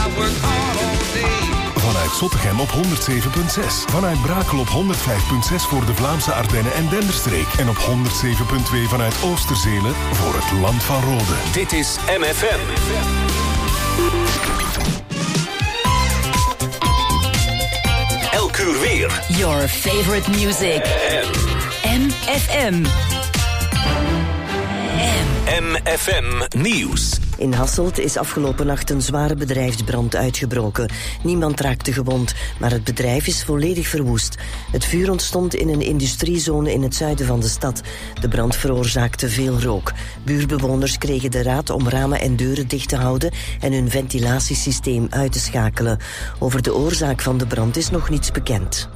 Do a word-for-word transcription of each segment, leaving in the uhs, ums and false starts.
work hard all day. Vanuit Zottegem op honderd zeven komma zes. Vanuit Brakel op honderd vijf komma zes voor de Vlaamse Ardennen en Denderstreek. En op honderd zeven komma twee vanuit Oosterzelen voor het Land van Rode. Dit is M F M. Elk uur weer. Your favorite music. M F M. M F M Nieuws. In Hasselt is afgelopen nacht een zware bedrijfsbrand uitgebroken. Niemand raakte gewond, maar het bedrijf is volledig verwoest. Het vuur ontstond in een industriezone in het zuiden van de stad. De brand veroorzaakte veel rook. Buurbewoners kregen de raad om ramen en deuren dicht te houden en hun ventilatiesysteem uit te schakelen. Over de oorzaak van de brand is nog niets bekend.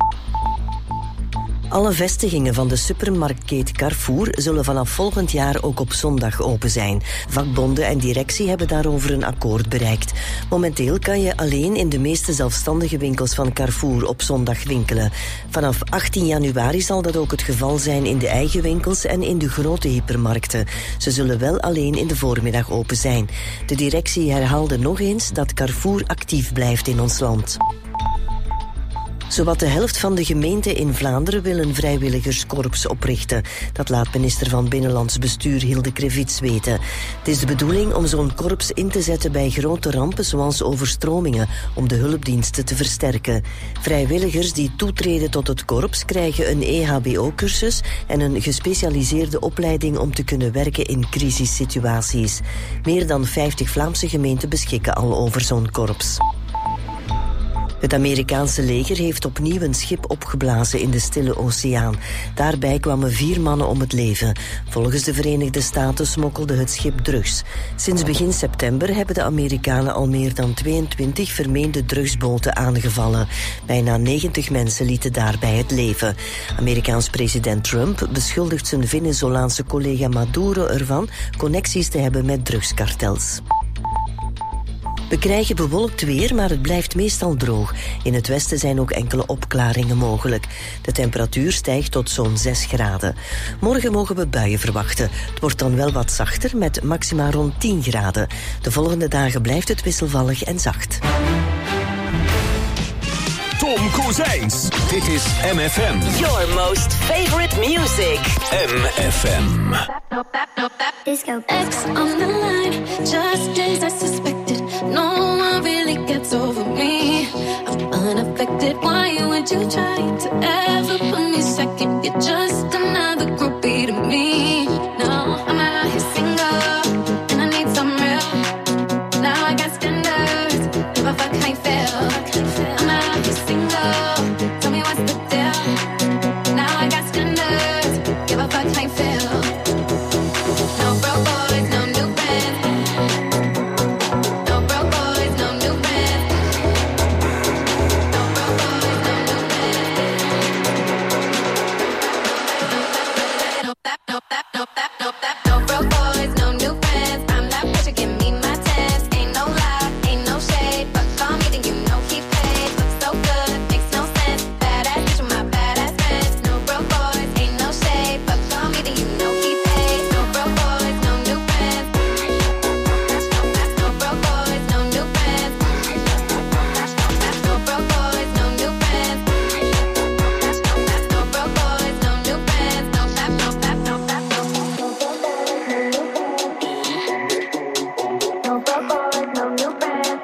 Alle vestigingen van de supermarktketen Carrefour zullen vanaf volgend jaar ook op zondag open zijn. Vakbonden en directie hebben daarover een akkoord bereikt. Momenteel kan je alleen in de meeste zelfstandige winkels van Carrefour op zondag winkelen. Vanaf achttien januari zal dat ook het geval zijn in de eigen winkels en in de grote hypermarkten. Ze zullen wel alleen in de voormiddag open zijn. De directie herhaalde nog eens dat Carrefour actief blijft in ons land. Zowat de helft van de gemeenten in Vlaanderen wil een vrijwilligerskorps oprichten. Dat laat minister van Binnenlands Bestuur Hilde Krevits weten. Het is de bedoeling om zo'n korps in te zetten bij grote rampen zoals overstromingen, om de hulpdiensten te versterken. Vrijwilligers die toetreden tot het korps krijgen een E H B O-cursus en een gespecialiseerde opleiding om te kunnen werken in crisissituaties. Meer dan vijftig Vlaamse gemeenten beschikken al over zo'n korps. Het Amerikaanse leger heeft opnieuw een schip opgeblazen in de Stille Oceaan. Daarbij kwamen vier mannen om het leven. Volgens de Verenigde Staten smokkelde het schip drugs. Sinds begin september hebben de Amerikanen al meer dan tweeëntwintig vermeende drugsboten aangevallen. Bijna negentig mensen lieten daarbij het leven. Amerikaans president Trump beschuldigt zijn Venezolaanse collega Maduro ervan connecties te hebben met drugskartels. We krijgen bewolkt weer, maar het blijft meestal droog. In het westen zijn ook enkele opklaringen mogelijk. De temperatuur stijgt tot zo'n zes graden. Morgen mogen we buien verwachten. Het wordt dan wel wat zachter, met maxima rond tien graden. De volgende dagen blijft het wisselvallig en zacht. Tom Kozijns. Dit is M F M. Your most favorite music. M F M. Disco. X on the line, just as I suspected. No one really gets over me. I'm unaffected. Why would you try to ever put me second? You're just another groupie to me. No, I'm out here single, and I need some real. Now I got standards. If I fuck, I fail. I'm out here single. Tell me what's the deal. Now I got standards. If I fuck, I fail. No broke boys, no new friends. No broke boys, no new friends. No broke boys, no new friends. No that, no that, no that, no that. No broke boys, no new friends. I'm that pressure, give me my tens. Ain't no lie, ain't no shade, but call me then you know he paid. Looks so good, makes no sense. Badass bitch with my badass friends. No broke boys, ain't no shade, but call me then you know he paid. No broke boys, no new friends. No broke boys, no new friends. No broke boys, no new friends. No broke boys, no new friends. No that, no that, no that, no. No broke boys, no new friends.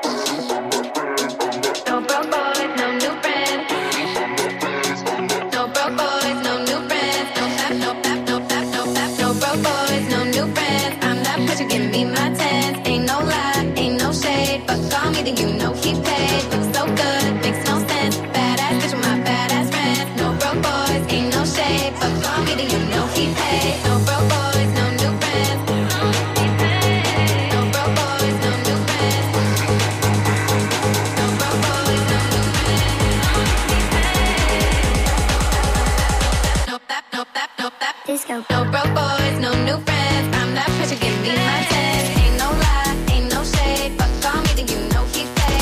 No broke boys, no new friends. No broke boys, no new friends. No that, no that, no that, no that. No broke boys, no new friends. I'm that pressure, give me my tens. Ain't no lie, ain't no shade, but call me then you know he paid. Looks so good, makes no sense. Badass bitch with my badass friends. No broke boys, ain't no shade, but call me then you know he paid. No broke boys, no new friends. No broke boys, no new friends. No broke boys, no new friends. No that, no that, no that. Disco. No broke boys, no new friends. I'm that pressure, give me my tens. Ain't no lie, ain't no shade, but call me then you know he paid.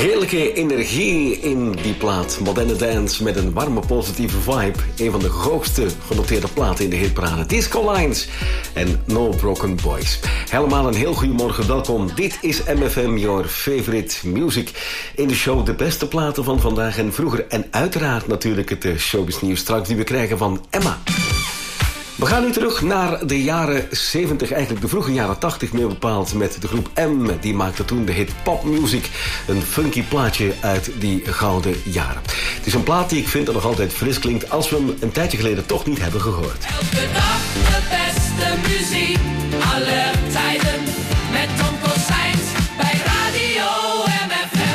Heerlijke energie in die plaat. Moderne dance met een warme positieve vibe. Een van de hoogste genoteerde platen in de hitparade. Disco Lines en No Broken Boys. Helemaal een heel goedemorgen, welkom. Dit is M F M, your favorite music. In de show de beste platen van vandaag en vroeger. En uiteraard natuurlijk het showbiz nieuws straks die we krijgen van Emma. We gaan nu terug naar de jaren zeventig, eigenlijk de vroege jaren tachtig meer bepaald, met de groep M. Die maakte toen de hit Pop Music, een funky plaatje uit die gouden jaren. Het is een plaat die ik vind dat nog altijd fris klinkt als we hem een tijdje geleden toch niet hebben gehoord. Elke dag de beste muziek, aller tijden, met Tom Kozijns bij Radio M F M.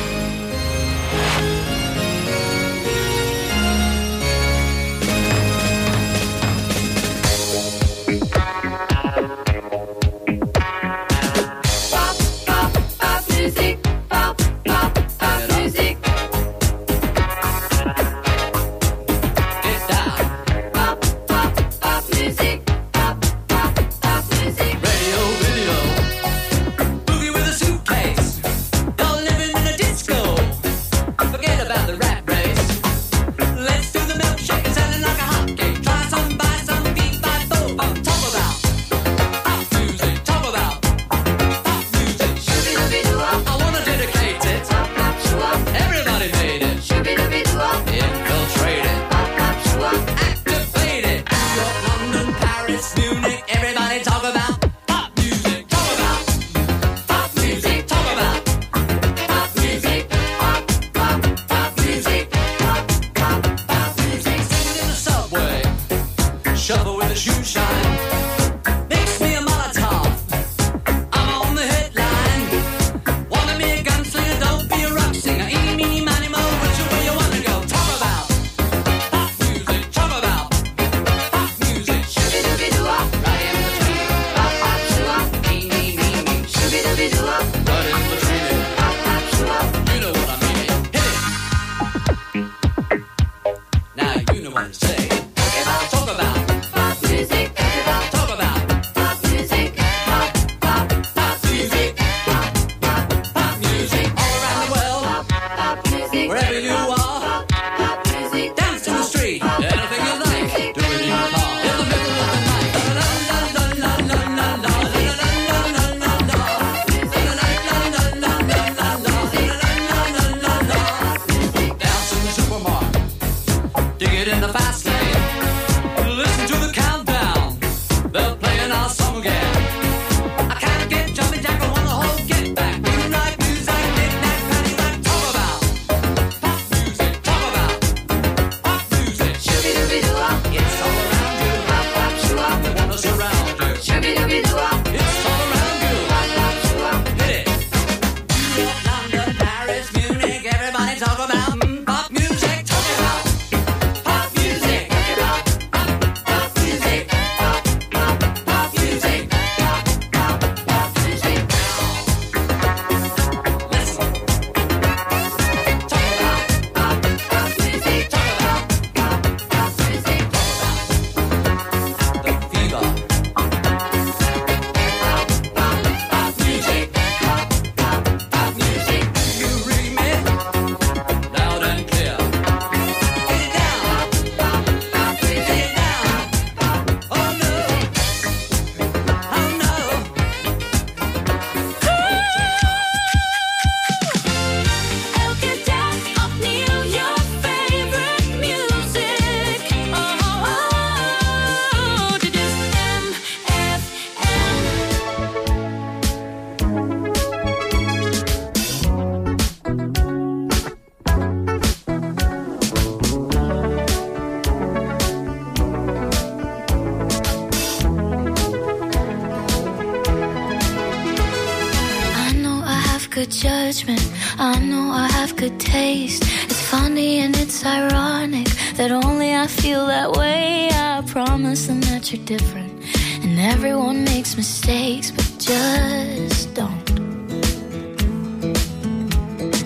Judgment, I know I have good taste. It's funny and it's ironic that only I feel that way. I promise them that you're different, and everyone makes mistakes, but just don't.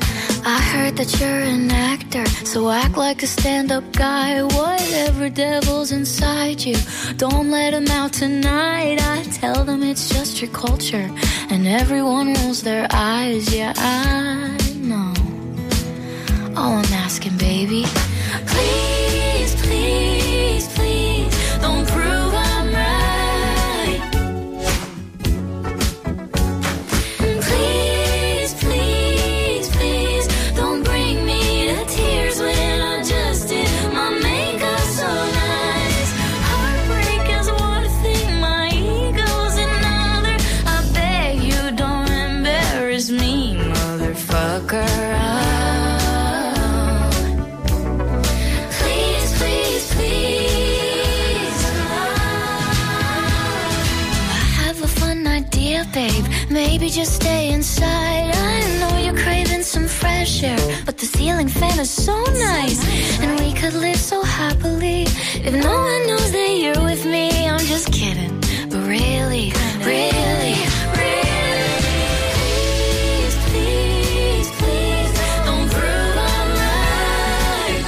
I heard that you're an actor, so act like a stand-up guy. Whatever devil's inside you, don't let him out tonight. I tell them it's just your culture, and everyone rolls their eyes. Yeah, I know. All I'm asking, baby, please, please, please, don't prove I'm right. Please, please, please, don't bring me to tears when I just did my makeup so nice. Heartbreak is one thing, my ego's another. I beg you don't embarrass me, motherfucker. Babe, maybe just stay inside. I know you're craving some fresh air, but the ceiling fan is so nice, and we could live so happily if no one knows that you're with me. I'm just kidding, but really, really, really, please, please, please, don't prove I'm right.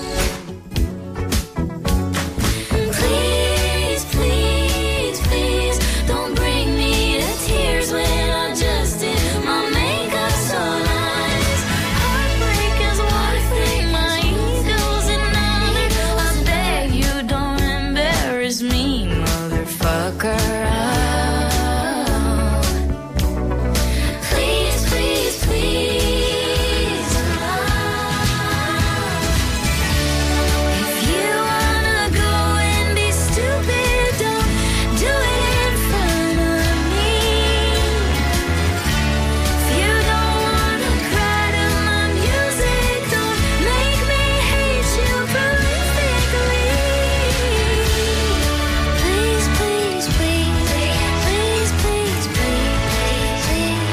Please, please, please, don't bring me tears when I just did my makeup so nice. Heartbreak is one thing, my ego's another. I beg you don't embarrass me, motherfucker. Please, please, please. If you wanna go and be stupid, don't do it in front of me. If you don't wanna cry to my music, don't make me hate you prolifically. Please, please, please, please, please, please,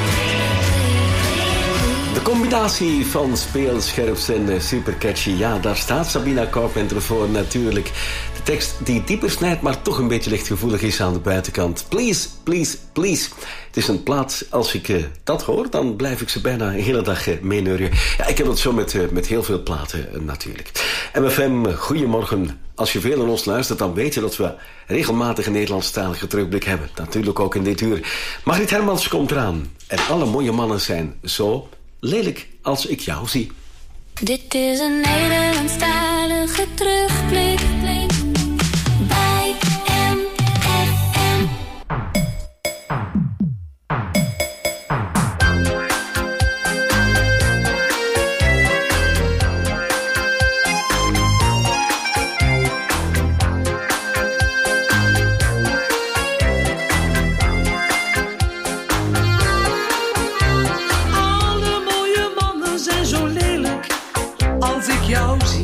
please. De combinatie van speelscherps en uh, super catchy. Ja, daar staat Sabina Carpenter voor natuurlijk. De tekst die dieper snijdt, maar toch een beetje lichtgevoelig is aan de buitenkant. Please, please, please. Het is een plaat, als ik uh, dat hoor, dan blijf ik ze bijna een hele dag uh, meeneurien. Ja, ik heb het zo met, uh, met heel veel platen uh, natuurlijk. M F M, uh, goedemorgen. Als je veel naar ons luistert, dan weet je dat we regelmatig een Nederlandstalige terugblik hebben. Natuurlijk ook in dit uur. Margriet Hermans komt eraan. En alle mooie mannen zijn zo lelijk als ik jou zie. Dit is een Nederlandstalige terugblik bij M F M. Alle mooie mannen zijn zo lelijk als ik jou zie.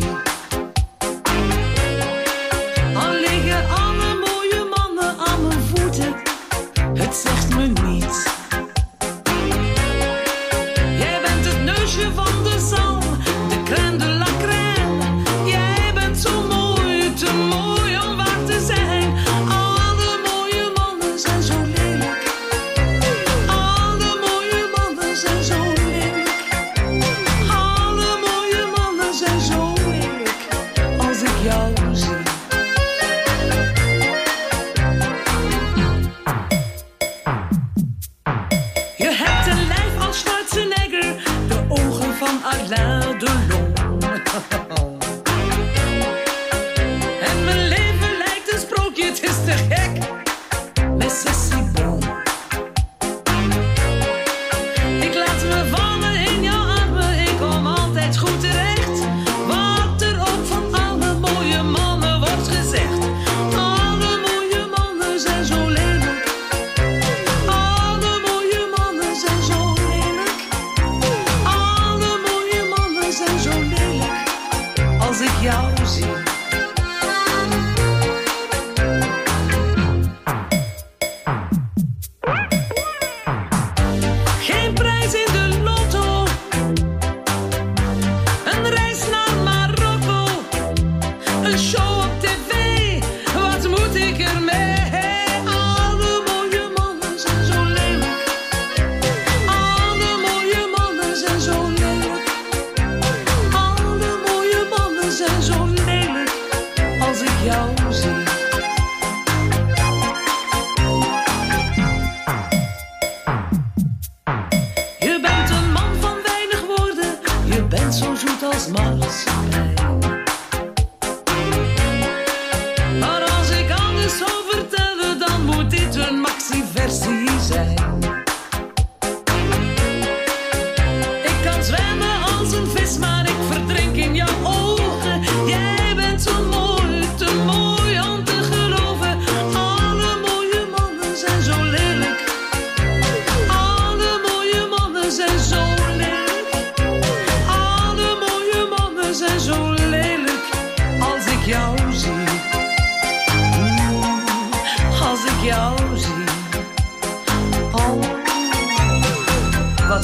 Al liggen alle mooie mannen aan mijn voeten, het zegt me niets. Jij bent het neusje van de zalm, de crème de la crème. Jij bent zo mooi, te mooi om waar te zijn. Alle mooie mannen zijn zo lelijk. Alle mooie mannen zijn zo lelijk. Alle mooie mannen zijn zo lelijk als ik jou zie. Je hebt een lijf als Schwarzenegger, de ogen van Alain Delon. En mijn leven lijkt een sprookje, het is te gek. Mais c'est si bon. Ik laat me vallen in jouw armen, ik kom altijd goed terecht. Wat er ook van alle mooie mannen wordt gezegd. Alle mooie mannen zijn zo lelijk. Alle mooie mannen zijn zo lelijk. Alle mooie mannen zijn zo lelijk als ik jou zie. Geen prijs in de lotto, een reis naar Marokko, een show op tv, wat moet ik ermee? Alle mooie mannen zijn zo lelijk. Alle mooie mannen zijn zo lelijk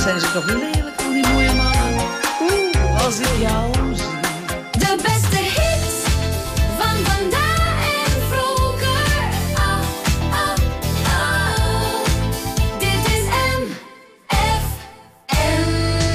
zijn ze toch lelijk, al die mooie mannen. Oeh, als ik jou zie. De beste hits van vandaag en vroeger. Oh, oh, oh. Dit is M F M.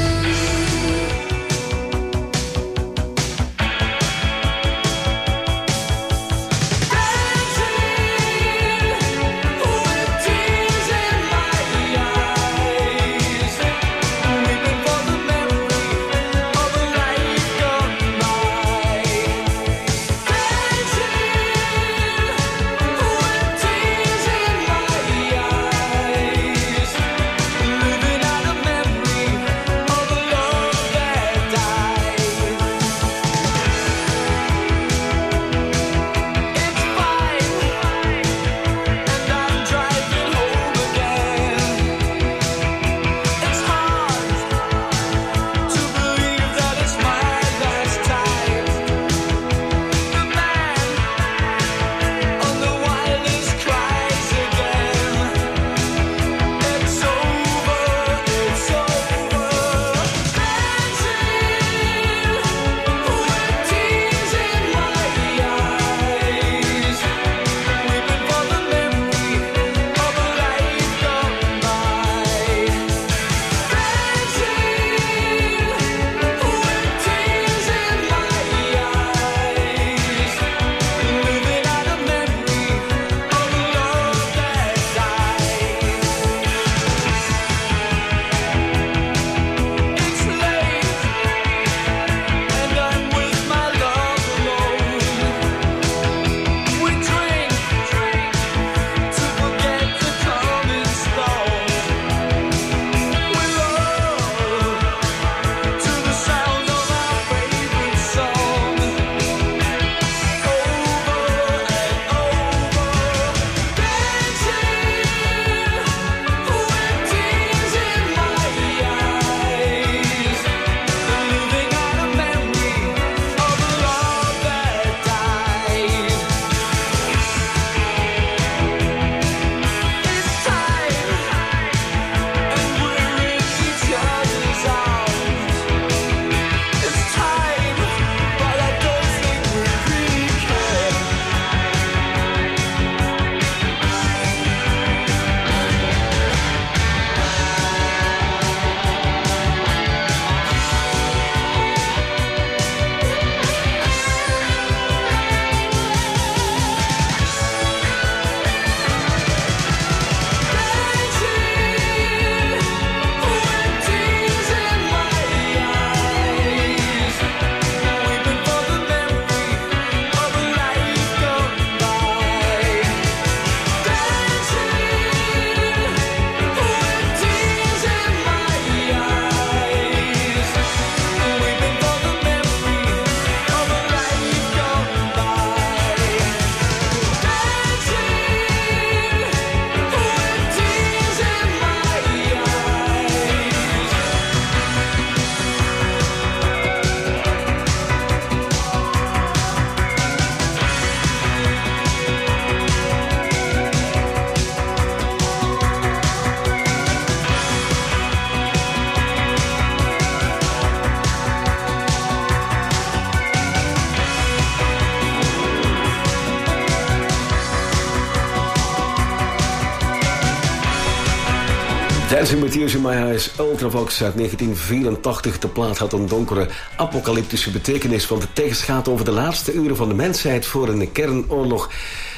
Dancing with Tears in My Eyes, Ultravox uit negentien vierentachtig. De plaat had een donkere, apocalyptische betekenis, want de tekst gaat over de laatste uren van de mensheid voor een kernoorlog.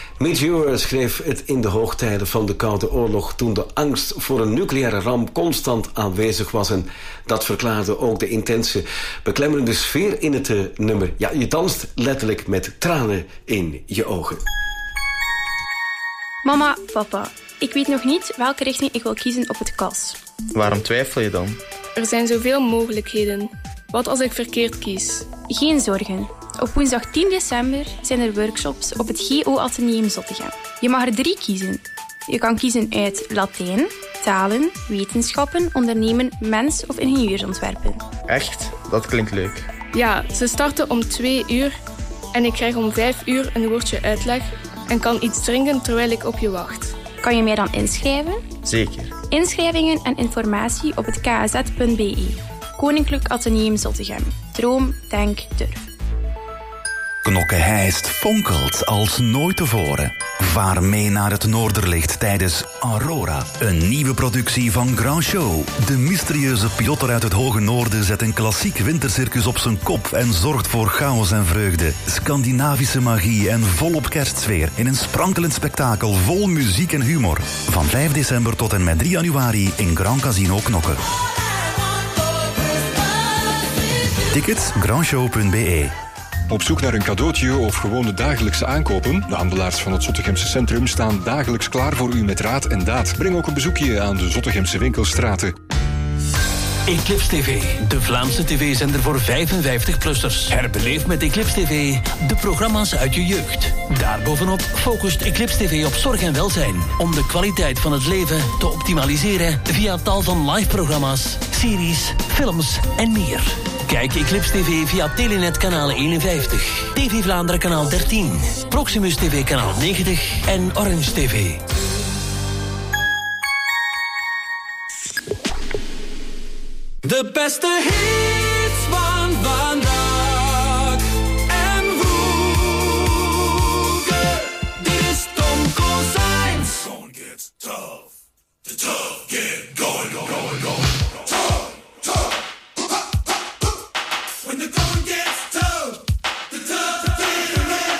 Meteor schreef het in de hoogtijden van de Koude Oorlog, toen de angst voor een nucleaire ramp constant aanwezig was. En dat verklaarde ook de intense, beklemmerende sfeer in het uh, nummer. Ja, je danst letterlijk met tranen in je ogen. Mama, papa, ik weet nog niet welke richting ik wil kiezen op het K A S. Waarom twijfel je dan? Er zijn zoveel mogelijkheden. Wat als ik verkeerd kies? Geen zorgen. Op woensdag tien december zijn er workshops op het G O Atheneum Zottegem. Je mag er drie kiezen. Je kan kiezen uit Latijn, talen, wetenschappen, ondernemen, mens- of ingenieursontwerpen. Echt? Dat klinkt leuk. Ja, ze starten om twee uur en ik krijg om vijf uur een woordje uitleg en kan iets drinken terwijl ik op je wacht. Kan je mij dan inschrijven? Zeker. Inschrijvingen en informatie op het k a z punt b e. Koninklijk Atheneum Zottegem. Droom, denk, durf. Knokke-Heist fonkelt als nooit tevoren. Vaar mee naar het Noorderlicht tijdens Aurora. Een nieuwe productie van Grand Show. De mysterieuze piloter uit het hoge noorden zet een klassiek wintercircus op zijn kop en zorgt voor chaos en vreugde. Scandinavische magie en volop kerstsfeer in een sprankelend spektakel vol muziek en humor. Van vijf december tot en met drie januari in Grand Casino Knokke. Tickets grandshow punt b e. Op zoek naar een cadeautje of gewoon de dagelijkse aankopen? De handelaars van het Zottegemse centrum staan dagelijks klaar voor u met raad en daad. Breng ook een bezoekje aan de Zottegemse winkelstraten. Eclipse T V, de Vlaamse tv-zender voor vijfenvijftig-plussers. Herbeleef met Eclipse T V de programma's uit je jeugd. Daarbovenop focust Eclipse T V op zorg en welzijn. Om de kwaliteit van het leven te optimaliseren via tal van live-programma's, series, films en meer. Kijk Eclipse T V via Telenet kanaal eenenvijftig, T V Vlaanderen kanaal dertien, Proximus T V kanaal negentig en Orange T V. De beste hits van vandaag en vroeger. Dit is Tom Kozijns. Going gets tough. The tough get going, going, going, going. Tough, tough. When the going gets tough, the tough get around.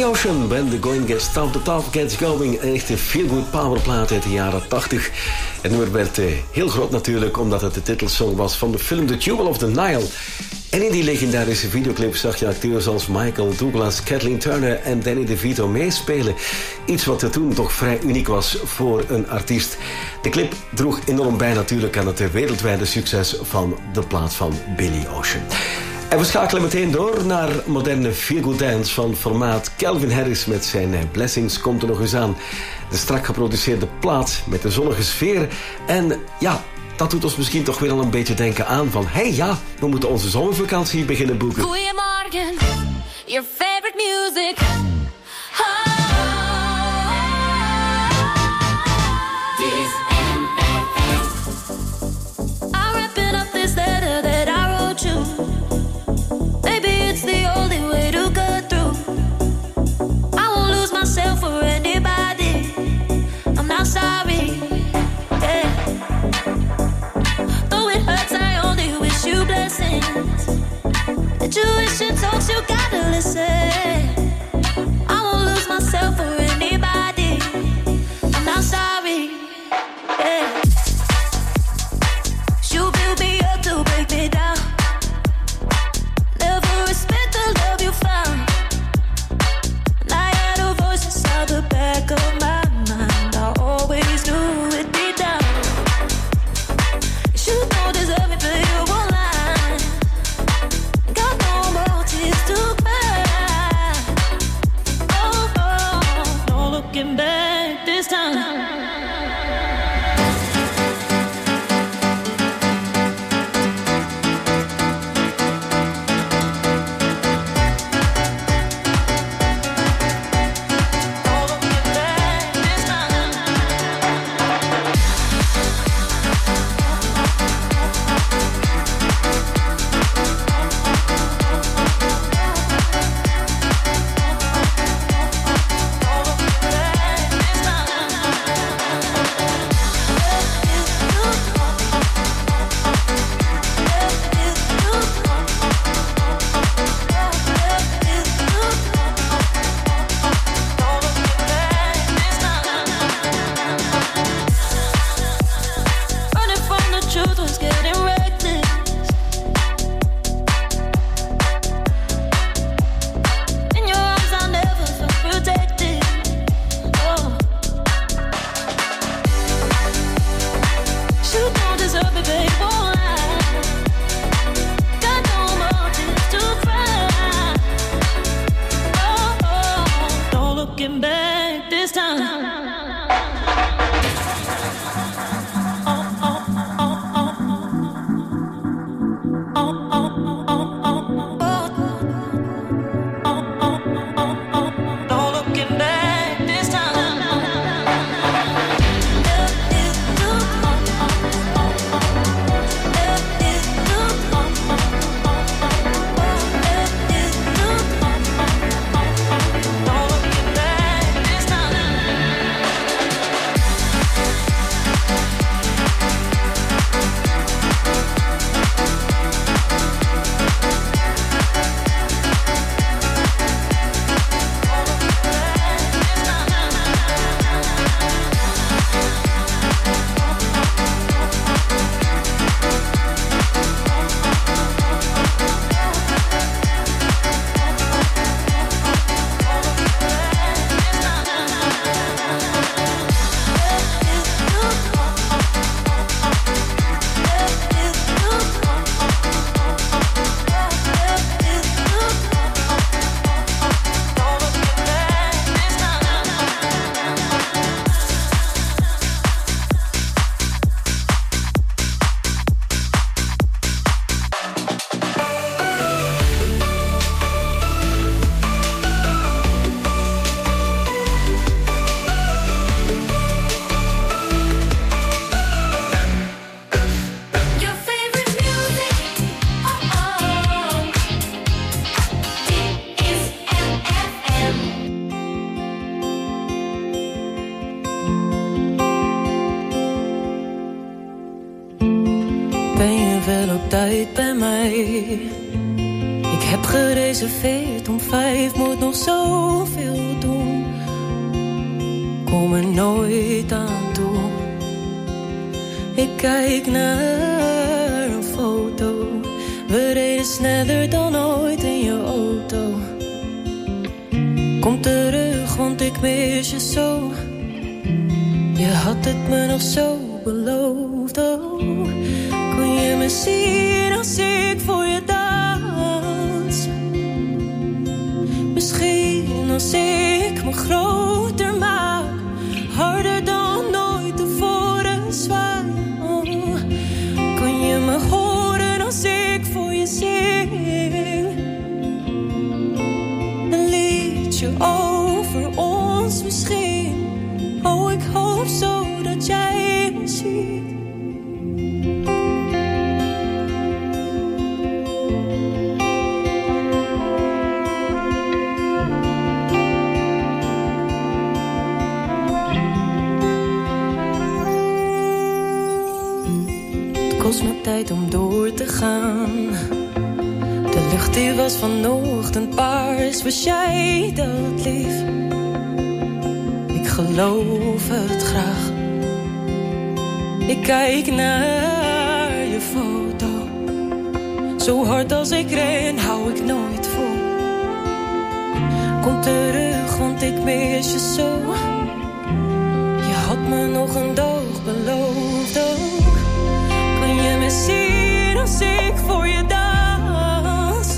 Ocean, When the Going Gets Tough, the Tough Gets Going. Een echte feel-good powerplaat uit de jaren tachtig. Het nummer werd uh, heel groot natuurlijk, omdat het de titelsong was van de film The Jewel of the Nile. En in die legendarische videoclip zag je acteurs als Michael Douglas, Kathleen Turner en Danny DeVito meespelen. Iets wat er toen toch vrij uniek was voor een artiest. De clip droeg enorm bij natuurlijk aan het wereldwijde succes van de plaat van Billy Ocean. En we schakelen meteen door naar moderne feel-good dance van formaat. Calvin Harris met zijn Blessings komt er nog eens aan. De strak geproduceerde plaat met de zonnige sfeer. En ja, dat doet ons misschien toch weer al een beetje denken aan van... hé hey, ja, we moeten onze zomervakantie beginnen boeken. Goeiemorgen, your favorite music. Oh. I'm wrapping up this letter that I wrote you. Maybe it's the only way to cut through. I won't lose myself for anybody. I'm not sorry. Yeah. Though it hurts, I only wish you blessings. The tuition talks, you gotta listen. I won't lose myself for anybody. I'm not sorry. Yeah. You build me up to break me down. Never respect the love you found. And I had a voice inside the back of my mind. I always knew it deep down. You don't deserve me, but you won't lie. Got no more tears to cry. Oh, oh, no looking back this time. Ben je wel op tijd bij mij? Ik heb gereserveerd om vijf, moet nog zoveel doen. Kom er nooit aan toe. Ik kijk naar een foto. We reden sneller dan ooit in je auto. Kom terug, want ik mis je zo. Je had het me nog zo beloofd. Oh, kon je me zien als ik voor je dans? Misschien als ik me groter maak, harder dan ooit tevoren zwaar. Oh, kon je me horen als ik voor je zing? Een liedje over ons misschien. Oh, ik hoop zo dat jij me ziet. Het kost me tijd om door te gaan. De lucht die was vanochtend paars. Was jij dat lief? Ik geloof het graag. Ik kijk naar je foto. Zo hard als ik ren, hou ik nooit vol. Kom terug, want ik mis je zo. Je had me nog een dag beloofd. Oh, kan je me zien als ik voor je dans?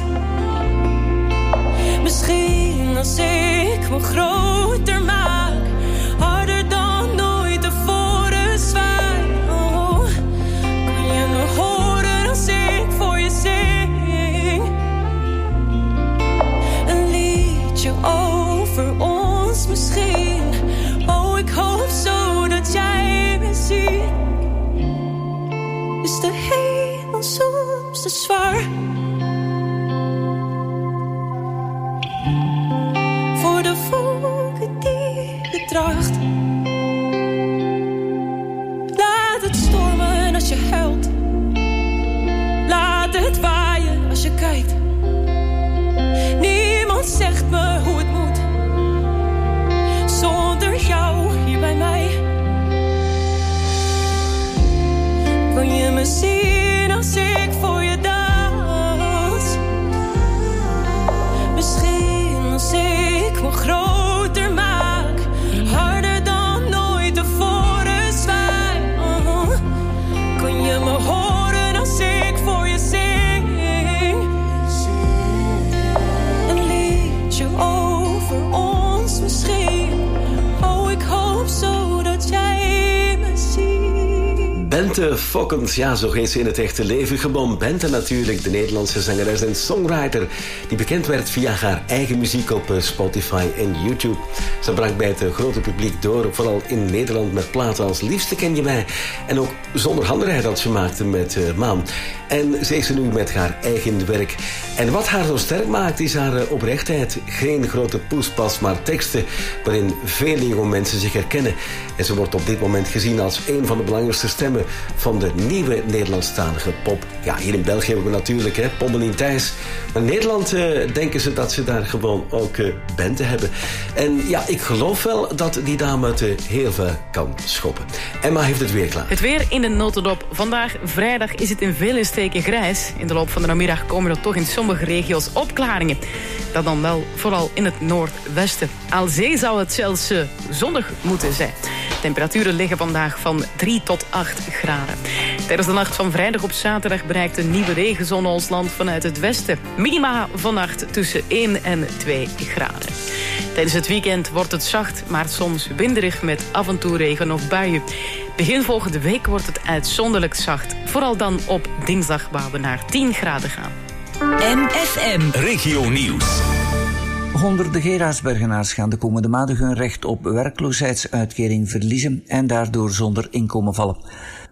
Misschien als ik me groter maak, harder dan ooit tevoren zwaar. Oh, kan je me horen als ik voor je zing? Een liedje over ons misschien. Oh, ik hoop zo dat jij me ziet. Is de hemel soms te zwaar? Voor de wolken die je draagt. Laat het stormen als je huilt. Laat het waaien als je kijkt. Niemand zegt me hoe het moet. Zonder jou hier bij mij. Kan je me zien als ik voor je dans? Misschien als ik me groter maak, harder dan ooit tevoren zwaar. Oh, kan je me horen als ik voor je zing? Een liedje over ons misschien. Oh, ik hoop zo dat jij me ziet. Bente Fokkens, ja, zo heet ze in het echte leven. Gewoon Bente natuurlijk, de Nederlandse zangeres en songwriter die bekend werd via haar eigen muziek op Spotify en YouTube. Ze brak bij het grote publiek door, vooral in Nederland met platen als Liefste ken je mij en ook Zonder Handerheid dat ze maakte met uh, Maan. En ze is er nu met haar eigen werk. En wat haar zo sterk maakt is haar uh, oprechtheid. Geen grote poespas, maar teksten waarin vele jonge mensen zich herkennen. En ze wordt op dit moment gezien als een van de belangrijkste stemmen van de nieuwe Nederlandstalige pop. Ja, hier in België hebben we natuurlijk hè, Pommelien Thijs. Maar in Nederland uh, denken ze dat ze daar gewoon ook uh, Bente hebben. En ja, ik geloof wel dat die dame het uh, heel veel kan schoppen. Emma heeft het weer klaar. Het weer in de notendop. Vandaag vrijdag is het in vele streken grijs. In de loop van de namiddag komen er toch in sommige regio's opklaringen. Dat dan wel vooral in het noordwesten. Aan zee zou het zelfs uh, zonnig moeten zijn. Temperaturen liggen vandaag van drie tot acht graden. Tijdens de nacht van vrijdag op zaterdag bereikt een nieuwe regenzone ons land vanuit het westen. Minima vannacht tussen één en twee graden. Tijdens het weekend wordt het zacht, maar soms winderig met af en toe regen of buien. Begin volgende week wordt het uitzonderlijk zacht. Vooral dan op dinsdag waar we naar tien graden gaan. M F M Regio Nieuws. Honderden Gerardsbergenaars gaan de komende maanden hun recht op werkloosheidsuitkering verliezen en daardoor zonder inkomen vallen.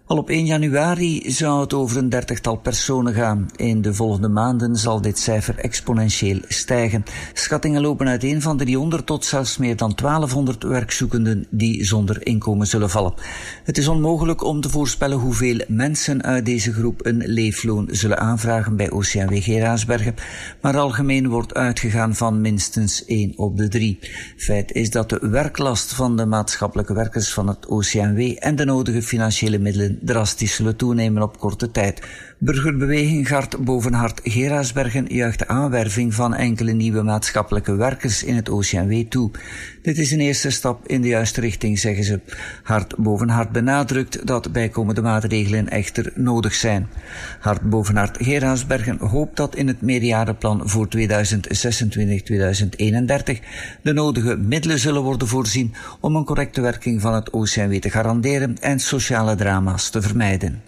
Al op één januari zou het over een dertigtal personen gaan. In de volgende maanden zal dit cijfer exponentieel stijgen. Schattingen lopen uiteen van driehonderd tot zelfs meer dan twaalfhonderd werkzoekenden die zonder inkomen zullen vallen. Het is onmogelijk om te voorspellen hoeveel mensen uit deze groep een leefloon zullen aanvragen bij O C M W Geraardsbergen, maar algemeen wordt uitgegaan van minstens één op de drie. Feit is dat de werklast van de maatschappelijke werkers van het O C M W en de nodige financiële middelen drastisch zullen toenemen op korte tijd. Burgerbeweging Gart Bovenhart Geraardsbergen juicht de aanwerving van enkele nieuwe maatschappelijke werkers in het O C M W toe. Dit is een eerste stap in de juiste richting, zeggen ze. Hart Bovenhart benadrukt dat bijkomende maatregelen echter nodig zijn. Hart Bovenhart Geraardsbergen hoopt dat in het meerjarenplan voor tweeduizend zesentwintig tot tweeduizend eenendertig de nodige middelen zullen worden voorzien om een correcte werking van het O C M W te garanderen en sociale drama's te vermijden.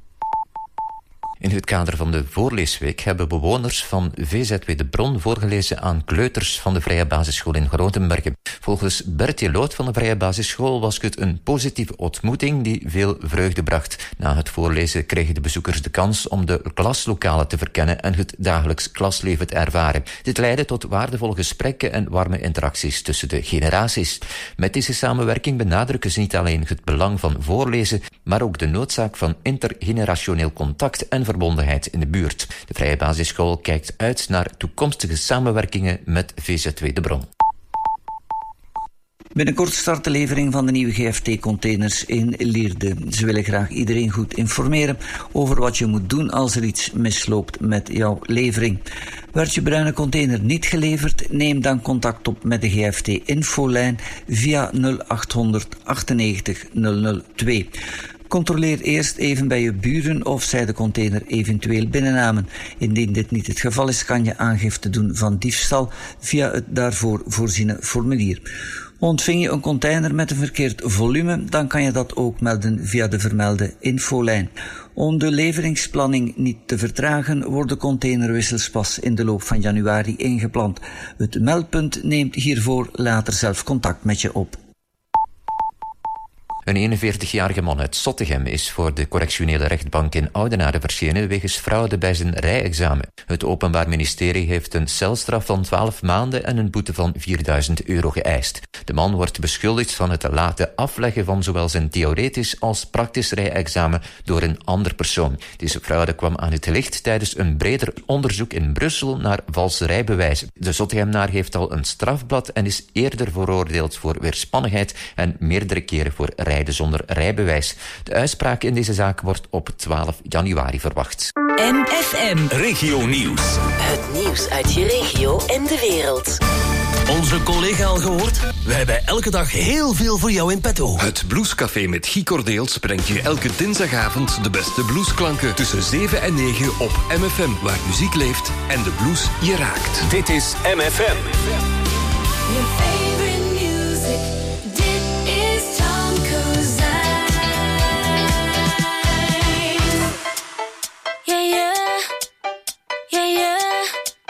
In het kader van de voorleesweek hebben bewoners van V Z W De Bron voorgelezen aan kleuters van de Vrije Basisschool in Grotenbergen. Volgens Bertje Loot van de Vrije Basisschool was het een positieve ontmoeting die veel vreugde bracht. Na het voorlezen kregen de bezoekers de kans om de klaslokalen te verkennen en het dagelijks klasleven te ervaren. Dit leidde tot waardevolle gesprekken en warme interacties tussen de generaties. Met deze samenwerking benadrukken ze niet alleen het belang van voorlezen, maar ook de noodzaak van intergenerationeel contact en verbondenheid in de buurt. De Vrije Basisschool kijkt uit naar toekomstige samenwerkingen met V Z W De Bron. Binnenkort start de levering van de nieuwe G F T-containers in Lierde. Ze willen graag iedereen goed informeren over wat je moet doen als er iets misloopt met jouw levering. Werd je bruine container niet geleverd, neem dan contact op met de G F T-infolijn via nul achthonderd achtennegentig nul nul twee. Controleer eerst even bij je buren of zij de container eventueel binnennamen. Indien dit niet het geval is, kan je aangifte doen van diefstal via het daarvoor voorziene formulier. Ontving je een container met een verkeerd volume, dan kan je dat ook melden via de vermelde infolijn. Om de leveringsplanning niet te vertragen, worden containerwissels pas in de loop van januari ingepland. Het meldpunt neemt hiervoor later zelf contact met je op. Een eenenveertigjarige man uit Zottegem is voor de correctionele rechtbank in Oudenaarde verschenen wegens fraude bij zijn rijexamen. Het Openbaar Ministerie heeft een celstraf van twaalf maanden en een boete van vierduizend euro geëist. De man wordt beschuldigd van het laten afleggen van zowel zijn theoretisch als praktisch rijexamen door een ander persoon. Deze fraude kwam aan het licht tijdens een breder onderzoek in Brussel naar valse rijbewijzen. De Zottegemnaar heeft al een strafblad en is eerder veroordeeld voor weerspannigheid en meerdere keren voor rijden zonder rijbewijs. De uitspraak in deze zaak wordt op twaalf januari verwacht. M F M Regio Nieuws. Het nieuws uit je regio en de wereld. Onze collega al gehoord? Wij hebben elke dag heel veel voor jou in petto. Het Bluescafé met Guy Cordeels brengt je elke dinsdagavond de beste bluesklanken tussen zeven en negen op M F M, waar muziek leeft en de blues je raakt. Dit is M F M. Your favorite music. Dit is Tom Kozijn. Yeah, yeah. Yeah, yeah.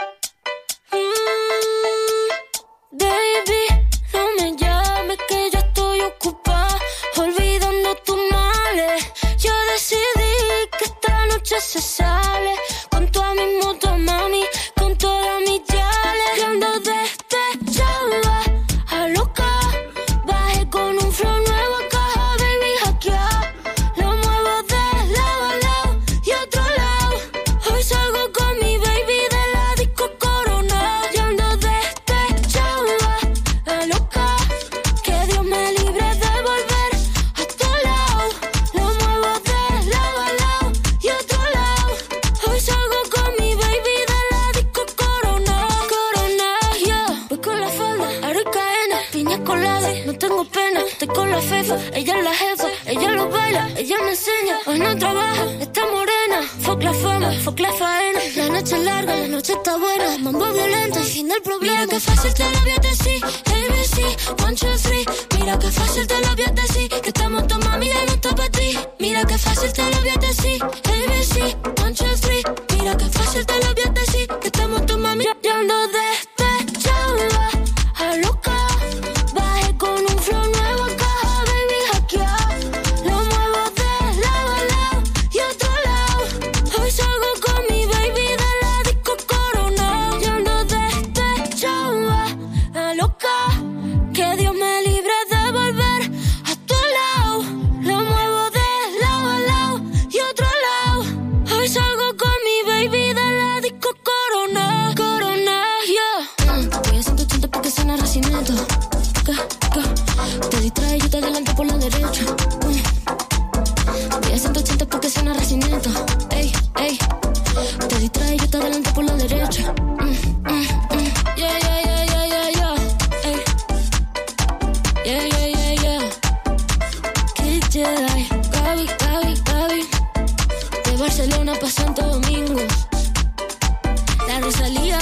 Mm, baby, no me llames que yo estoy ocupada, olvidando tus males. Yo decidí que esta noche se sale con toda mi moto, mami, con toda mi chale. Yo ando despechada, a loca, bajé con un flow nuevo a caja, baby, hackeado. Lo muevo de lado a lado y otro lado. Hoy salgo con mi baby de la disco Corona. Yo ando despechada, a loca, que Dios me libre de volver a tu lado. Lo muevo de lado a lado y otro lado. Hoy salgo con mi baby de la disco Corona. Corona, yeah. Voy con la falda, aro y cadena, piña colada, no tengo pena. Estoy con la fefa, ella es la jefa, ella lo baila, ella me enseña. Hoy no trabaja, está morena. Fuck la fama, fuck la faena. La noche es larga, la noche está buena. Mambo violento, el fin del problema. Mira que fácil te lo voy a decir, A B C, one, two, three. Mira que fácil te lo voy a decir, que estamos tu mami, ya no está pa' ti. Mira que fácil te lo voy a decir, A B C, one, two, three. Mira que fácil te lo voy a decir, que estamos tu mami, ya ando despechada, a loca, bajé con un flow nuevo a caja, baby, hackeado. Lo muevo de lado a Barcelona pa' Santo Domingo. La Rosalía.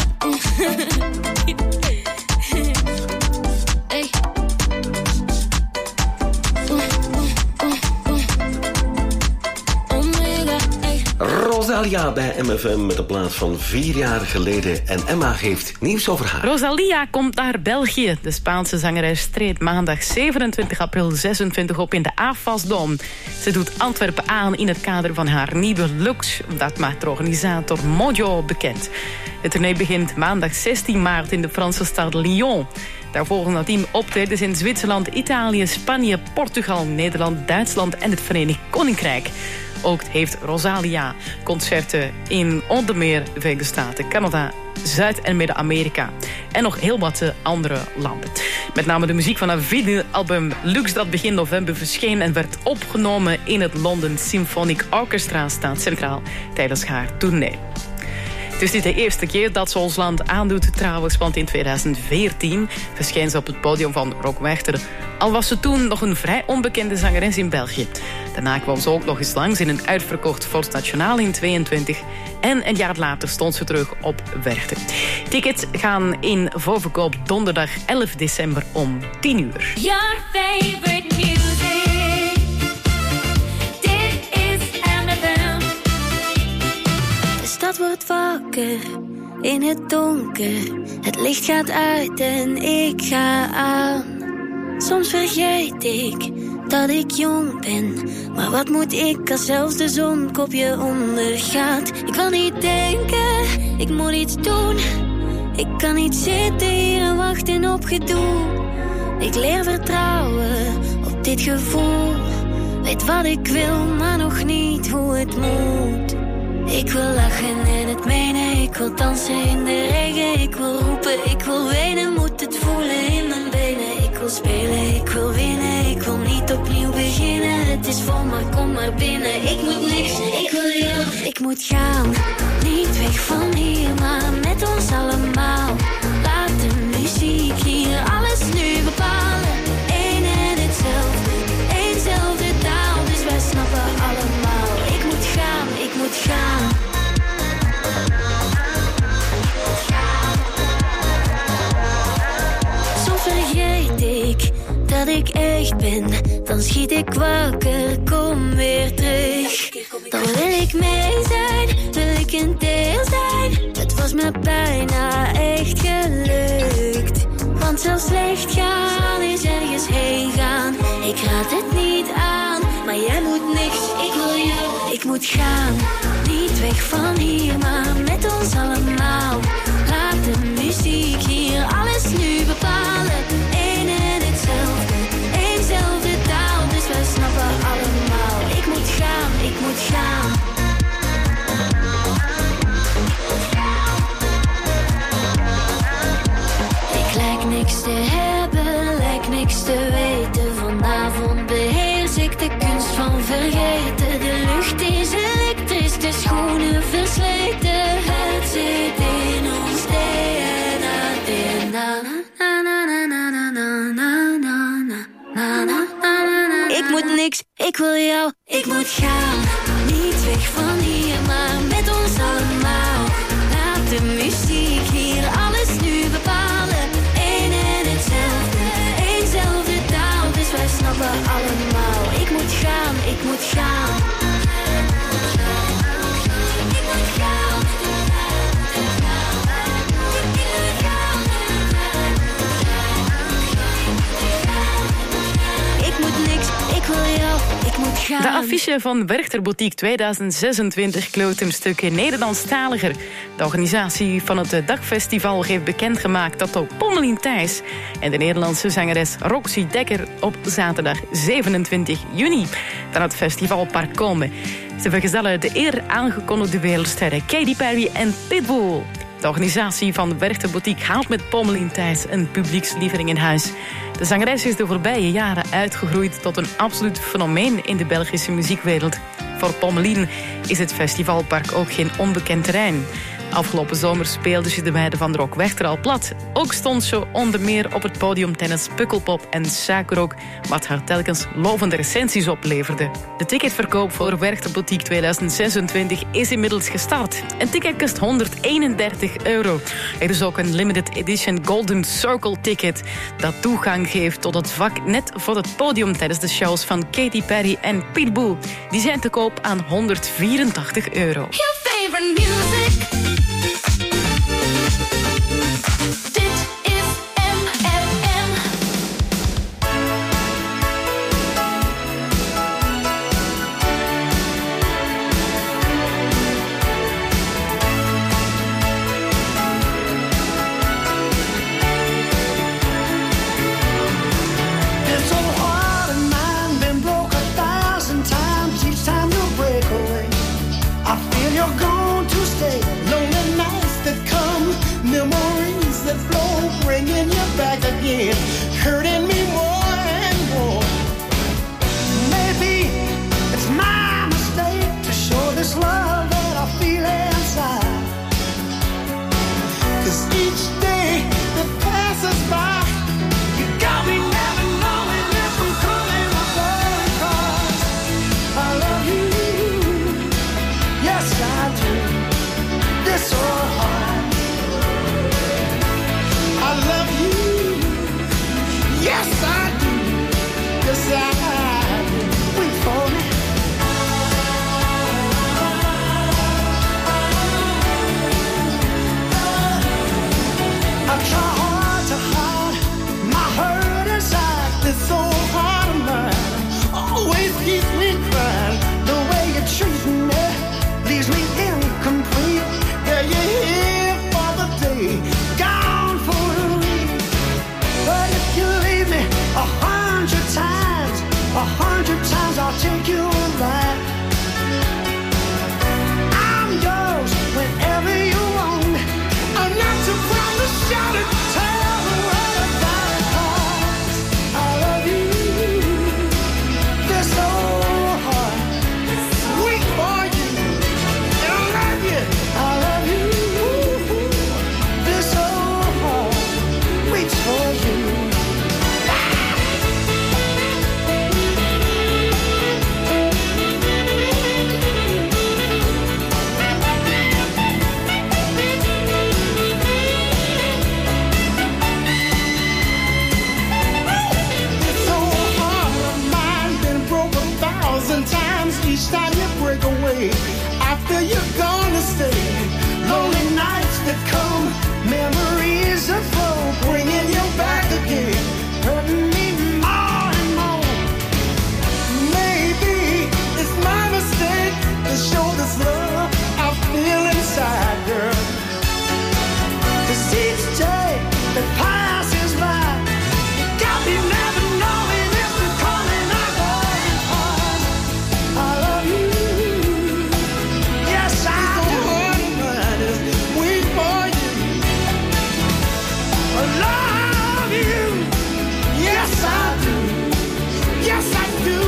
Ey. Rosalia bij M F M met de plaats van vier jaar geleden. En Emma geeft nieuws over haar. Rosalia komt naar België. De Spaanse zangeres treedt maandag zevenentwintig april zesentwintig op in de A F A S Dome. Ze doet Antwerpen aan in het kader van haar nieuwe Lux. Dat maakt de organisator Mojo bekend. Het tournee begint maandag zestien maart in de Franse stad Lyon. Daar volgen nadien optredens in Zwitserland, Italië, Spanje, Portugal, Nederland, Duitsland en het Verenigd Koninkrijk. Ook heeft Rosalia concerten in onder meer de Verenigde Staten, Canada, Zuid- en Midden-Amerika en nog heel wat andere landen. Met name de muziek van haar vinylalbum Lux, dat begin november verscheen en werd opgenomen in het London Symphonic Orchestra, staat centraal tijdens haar tournee. Het is niet de eerste keer dat ze ons land aandoet trouwens, want in tweeduizend veertien verscheen ze op het podium van Rock Werchter. Al was ze toen nog een vrij onbekende zangeres in België. Daarna kwam ze ook nog eens langs in een uitverkocht Forst Nationaal in tweeëntwintig. En een jaar later stond ze terug op Werchter. Tickets gaan in voorverkoop donderdag elf december om tien uur. Your favorite music. Dit is M F M. De stad wordt wakker in het donker. Het licht gaat uit en ik ga aan. Soms vergeet ik dat ik jong ben. Maar wat moet ik als zelfs de zon kopje ondergaat? Ik wil niet denken, ik moet iets doen. Ik kan niet zitten hier en wachten op gedoe. Ik leer vertrouwen op dit gevoel. Weet wat ik wil, maar nog niet hoe het moet. Ik wil lachen en het menen. Ik wil dansen in de regen. Ik wil roepen, ik wil wenen. Moet het voelen in mijn benen. Ik wil spelen, ik wil winnen. Ik wil niet opnieuw beginnen. Het is vol, maar kom maar binnen. Ik moet niks, ik wil jou. Ik moet gaan, niet weg van hier, maar met ons allemaal. Laat de muziek hier alles nu bepalen. Eén en hetzelfde, éénzelfde taal. Dus wij snappen allemaal. Ik moet gaan, ik moet gaan. Soms vergeet ik dat ik echt ben. Dan schiet ik wakker, kom weer terug. Dan wil ik mee zijn, wil ik een deel zijn. Het was me bijna echt gelukt. Want zelfs slecht gaan is ergens heen gaan. Ik raad het niet aan, maar jij moet niks. Ik wil jou, ik moet gaan. Niet weg van hier, maar met ons allemaal. Laat de muziek hier alles nu bepalen. Eén en hetzelfde, éénzelfde taal. Dus wij snappen allemaal. Ik moet gaan, ik moet gaan. Ik lijk niks te hebben, lijk niks te weten. Vanavond beheers ik de kunst van vergeten. De lucht is elektrisch, de schoenen versleten. Het zit in ons D N A. D N A. Na, na, na, na, na, na, na, na, na, na, na, na. Ik moet niks, ik wil jou, ik moet gaan. Niet weg van hier, maar met ons allemaal. Laat de muziek hier alles nu bepalen. Eén en hetzelfde, éénzelfde taal. Dus wij snappen allemaal. Ik moet gaan, ik moet gaan. Ik moet gaan. Ik moet niks, ik wil jou, ik moet gaan. De affiche van Werchter Boutique tweeduizend zesentwintig kloot een stukje Nederlandstaliger. De organisatie van het Dagfestival heeft bekendgemaakt dat ook Pommelien Thijs en de Nederlandse zangeres Roxy Dekker op zaterdag zevenentwintig juni naar het festivalpark komen. Ze vergezellen de eerder aangekondigde wereldsterren Katy Perry en Pitbull. De organisatie van Werchter Boutique haalt met Pommelien Thijs een publiekslieveling in huis. De zangeres is de voorbije jaren uitgegroeid tot een absoluut fenomeen in de Belgische muziekwereld. Voor Pommelien is het festivalpark ook geen onbekend terrein. Afgelopen zomer speelde ze de meiden van de Rock Wechter al plat. Ook stond ze onder meer op het podium tijdens Pukkelpop en Suikerrock, wat haar telkens lovende recensies opleverde. De ticketverkoop voor Werchter Boutique tweeduizend zesentwintig is inmiddels gestart. Een ticket kost honderdeenendertig euro. Er is ook een limited edition Golden Circle ticket dat toegang geeft tot het vak net voor het podium tijdens de shows van Katy Perry en Pitbull. Die zijn te koop aan honderdvierentachtig euro. Your favorite music. Dit is M F M. This old heart of mine been broke a thousand times. Each time you break away, I feel you're gone to stay. Lonely nights that come, memories that flow, bringing you back again, hurting me more and more. Maybe it's my mistake to show this love that I feel inside. 'Cause each day that passes by, you got me never knowing if I'm coming or going. 'Cause I love you, yes I do. This so hard. I love you, yes I do. Yes I do. Wait for me. I try hard to hide my hurt inside. This so hard of mine always keeps me crying. The way you treat me leaves me incomplete. Yeah, you're here for the day, gone for the week. But if you leave me a hundred times, a hundred times I'll take you alive. I'm yours whenever you want me. I'm not too proud to shout it, tell the world about it. 'Cause I love you, this so hard, wait for you, and I love you, I love you, this so hard, waits for you. This old heart of mine been broke a thousand times. Each time you break away, after you're gone to stay. Lonely nights that come, memories that flow, bringing you back again, hurting me more and more. Maybe it's my mistake to show this love I feel inside, girl. 'Cause each day that passes by, you got me never knowing if I'm coming or going. 'Cause I love you, yes I do. Wait for you, I love you, yes I do, yes I do.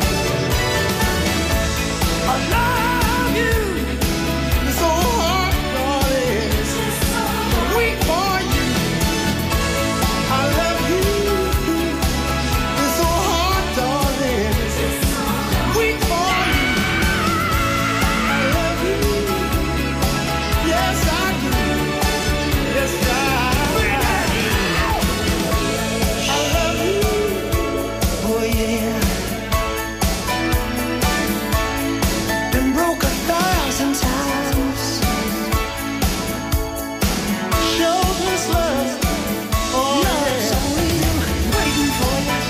I love you, it's so hard, darling. Wait for you, I love you, it's so hard, darling. Wait for you, I love you, yes I do, yes I do. I love you, oh yeah. Been broke a thousand times. Showed this love, oh yeah. Waiting for you.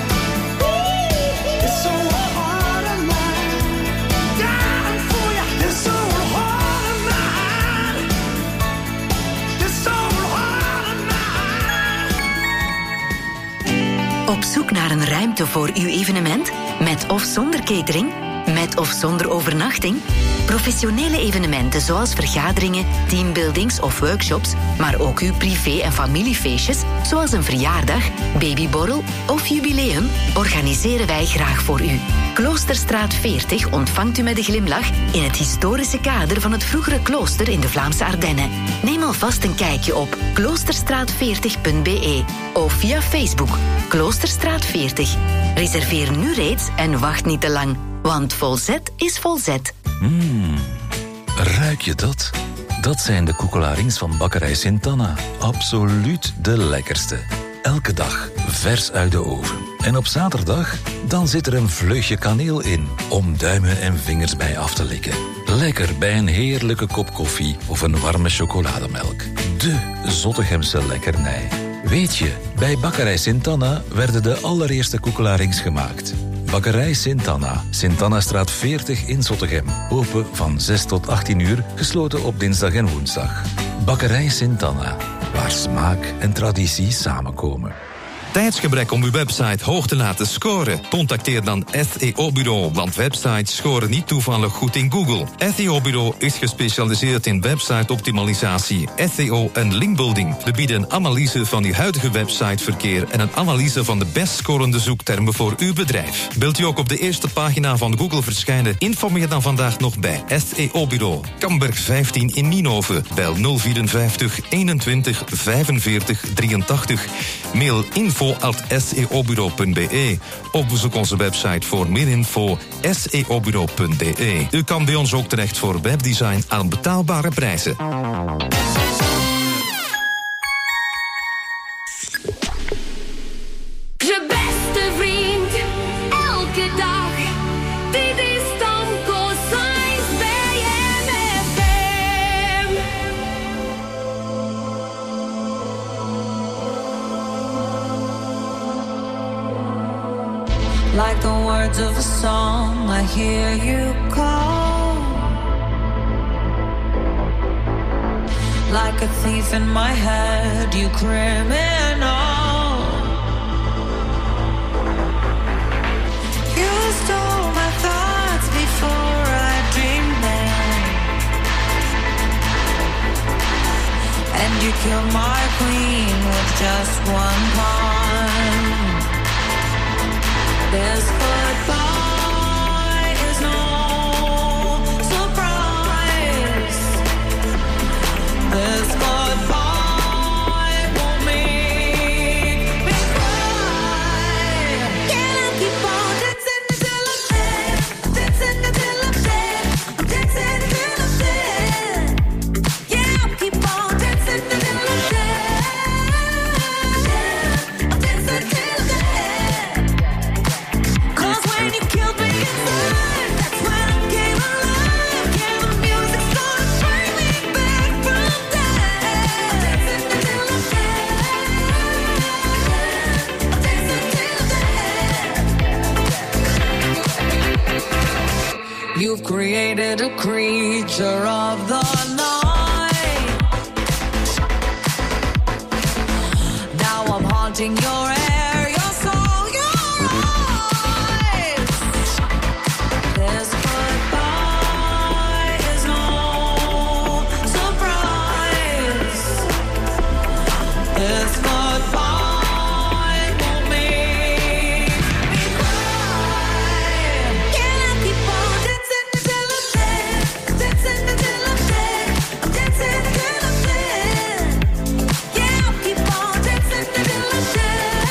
It's so hard of mine, dying for you. It's so hard of mine. It's so hard of mine. Op zoek naar een ruimte voor uw evenement? Met of zonder catering? Met of zonder overnachting? Professionele evenementen zoals vergaderingen, teambuildings of workshops, maar ook uw privé- en familiefeestjes, zoals een verjaardag, babyborrel of jubileum, organiseren wij graag voor u. Kloosterstraat veertig ontvangt u met een glimlach in het historische kader van het vroegere klooster in de Vlaamse Ardennen. Neem alvast een kijkje op kloosterstraat veertig punt b e of via Facebook Kloosterstraat veertig. Reserveer nu reeds en wacht niet te lang, want volzet is volzet. Mmm, ruik je dat? Dat zijn de koekelarings van bakkerij Sint-Anna. Absoluut de lekkerste. Elke dag vers uit de oven. En op zaterdag, dan zit er een vleugje kaneel in, om duimen en vingers bij af te likken. Lekker bij een heerlijke kop koffie of een warme chocolademelk. De Zottegemse lekkernij. Weet je, bij bakkerij Sint-Anna werden de allereerste koekelarings gemaakt. Bakkerij Sint-Anna, Sint-Annastraat veertig in Zottegem. Open van zes tot achttien uur, gesloten op dinsdag en woensdag. Bakkerij Sint-Anna, waar smaak en traditie samenkomen. Tijdsgebrek om uw website hoog te laten scoren? Contacteer dan S E O-bureau, want websites scoren niet toevallig goed in Google. S E O-bureau is gespecialiseerd in website-optimalisatie, S E O en linkbuilding. We bieden een analyse van uw huidige websiteverkeer en een analyse van de best scorende zoektermen voor uw bedrijf. Wilt u ook op de eerste pagina van Google verschijnen? Informeer dan vandaag nog bij S E O-bureau. Kamberg vijftien in Nienhoven. Bel nul vierenvijftig eenentwintig vijfenveertig drieëntachtig. Mail info at s e o bureau punt b e of bezoek onze website voor meer info s e o bureau punt b e. U kan bij ons ook terecht voor webdesign aan betaalbare prijzen. Je beste vriend, elke dag. Dit is Tom Kozijns bij M F M. Like the words of a song, I hear you call. Like a thief in my head, you criminal. You stole my thoughts before I dreamed them, and you killed my queen with just one pawn. This goodbye is no surprise. This goodbye won't make me cry. Can I keep on dancing until I'm dead? Dancing until I'm dead. Dancing until I'm dead. Yeah, I'll keep on dancing until I'm dead. I'll dance until I'm dead. When you killed me inside, that's when I came alive. Yeah, the music started to bring me back from death. Dancing until I'm dead. I'll dance until dead. You've created a creature of the night. Now I'm haunting your air, your soul, your eyes. This goodbye is no surprise. This goodbye won't make me cry. Can I keep on dancing until I'm dead? Dancing until I'm dead. I'm dancing until I'm dead. Yeah, I'll keep on dancing until I'm dead.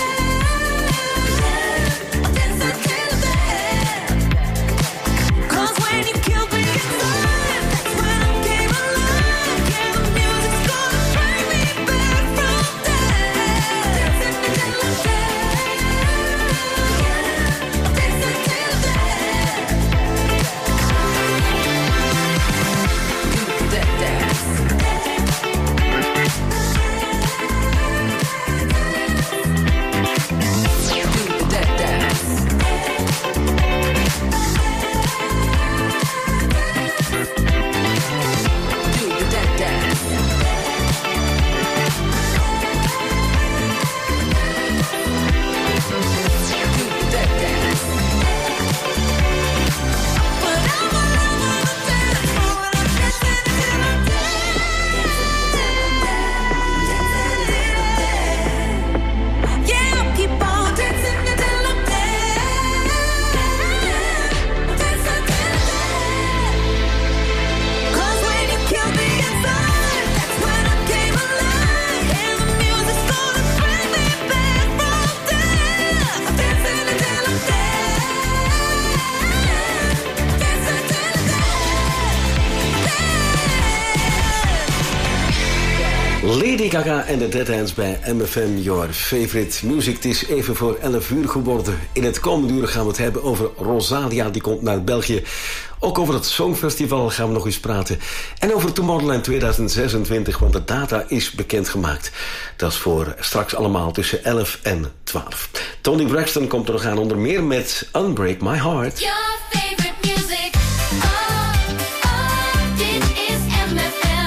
Lady Gaga en de Dead Ends bij M F M, your favorite music. Het is even voor elf uur geworden. In het komende uur gaan we het hebben over Rosalia, die komt naar België. Ook over het Songfestival gaan we nog eens praten. En over Tomorrowland tweeduizend zesentwintig, want de data is bekendgemaakt. Dat is voor straks allemaal tussen elf en twaalf. Tony Braxton komt er nog aan, onder meer met Unbreak My Heart. Your favorite music. Oh, oh, dit is M F M.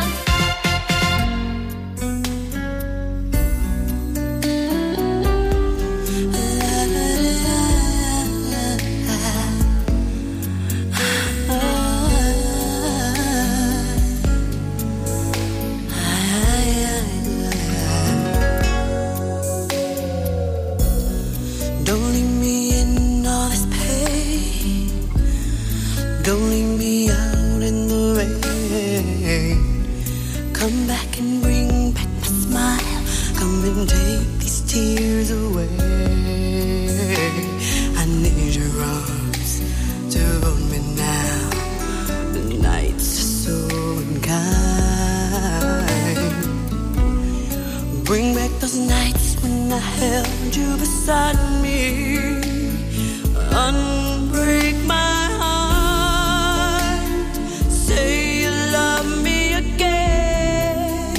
Don't leave me in all this pain. Don't leave me out in the rain. Come back and bring back my smile. Come and take these tears away. I need your arms to hold me now. The nights are so unkind. Bring back those nights when I held you beside me. Unbreak my heart. Say you love me again.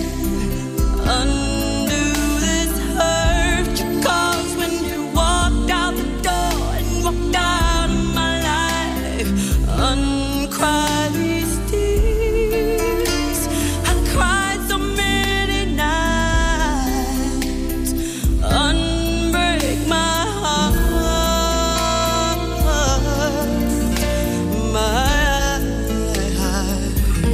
Undo this hurt you caused when you walked out the door and walked out of my life. Uncry these tears. I've cried so many nights. Unbreak my heart, my heart.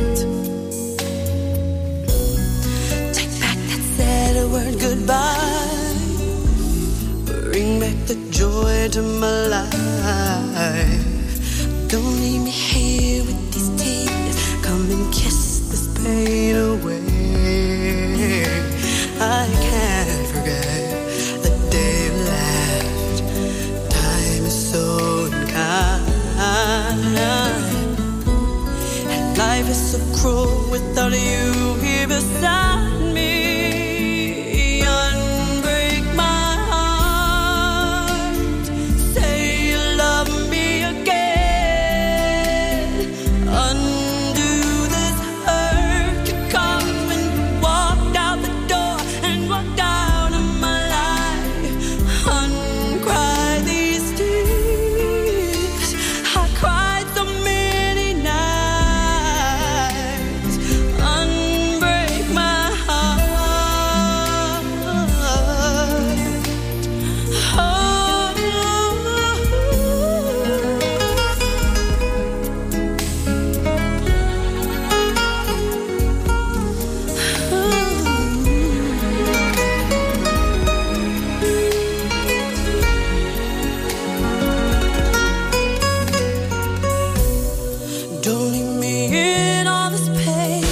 Take back that sad word goodbye. Bring back the joy to my life. Don't leave me here with these tears. Come and kiss this pain away. I can't forget the day you left. Time is so unkind, and life is so cruel without you here beside.